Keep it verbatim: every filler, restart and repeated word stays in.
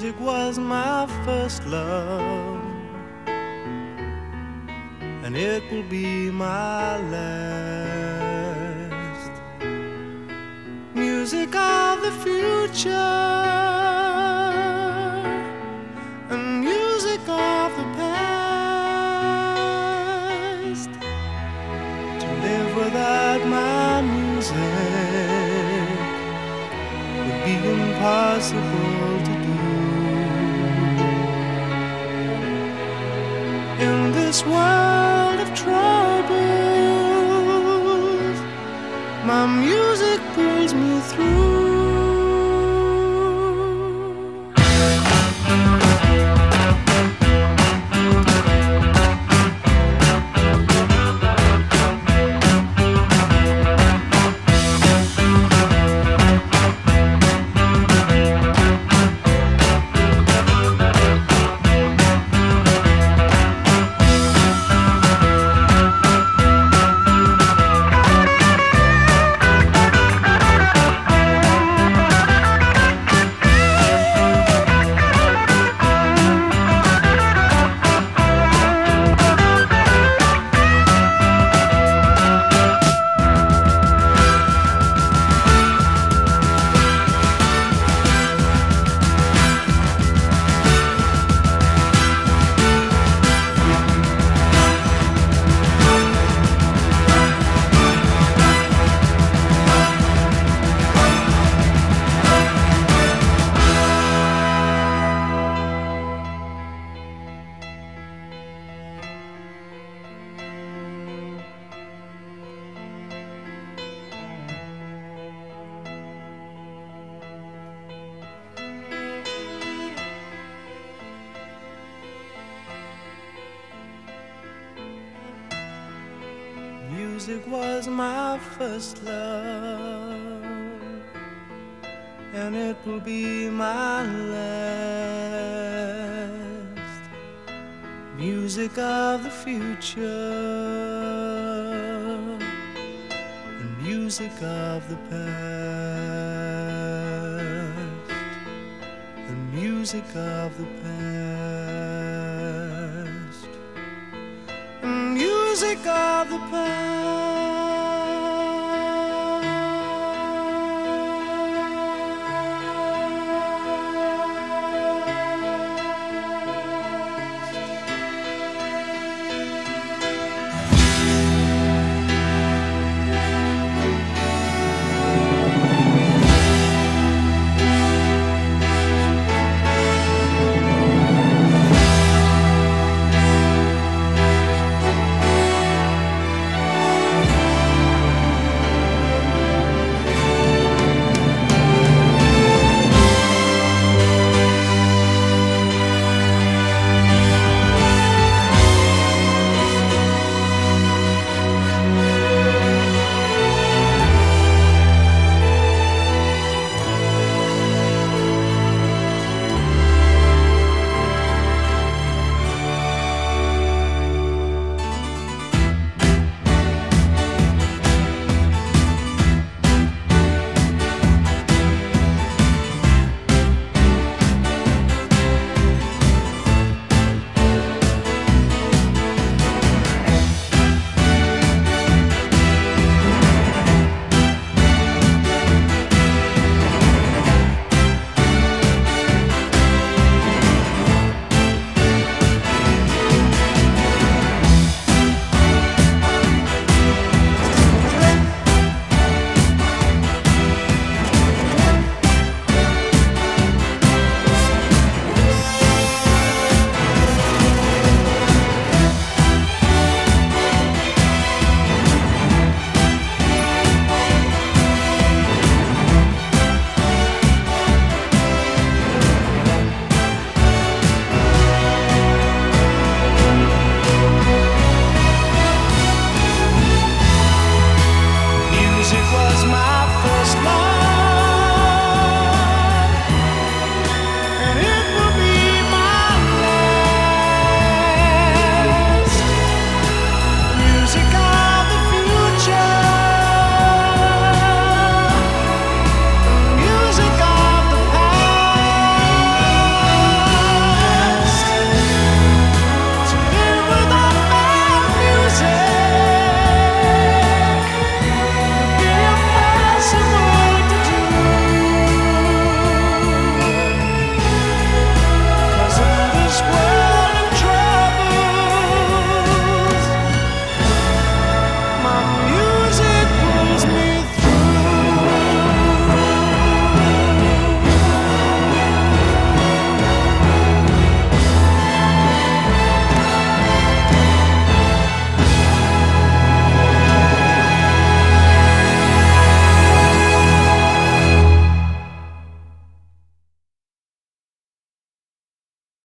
Music was my first love, and it will be my last. Music of the future and music of the past. To live without my music would be impossible to do. In this world of troubles, my music pulls me through. Music was my first love, and it will be my last. Music of the future and music of the past, and music of the past, and music of the past.